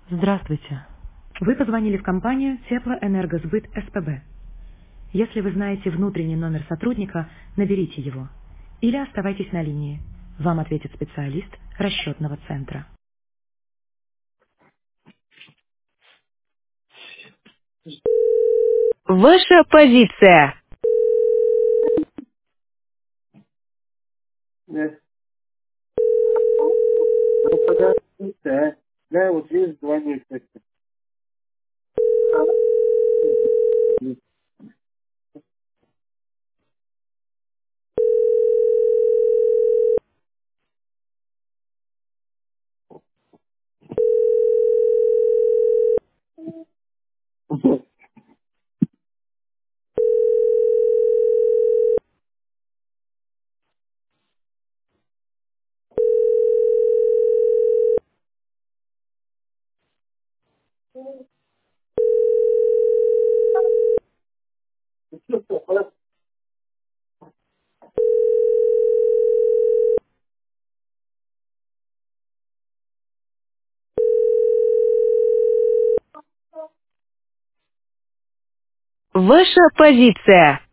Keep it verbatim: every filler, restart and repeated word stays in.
Здравствуйте. Вы позвонили в компанию Теплоэнергосбыт СПБ. Если вы знаете внутренний номер сотрудника, наберите его. Или оставайтесь на линии. Вам ответит специалист расчетного центра. Ваша позиция. Да. Ну, подождите, а. Да, вот есть два месяца. Ваша позиция.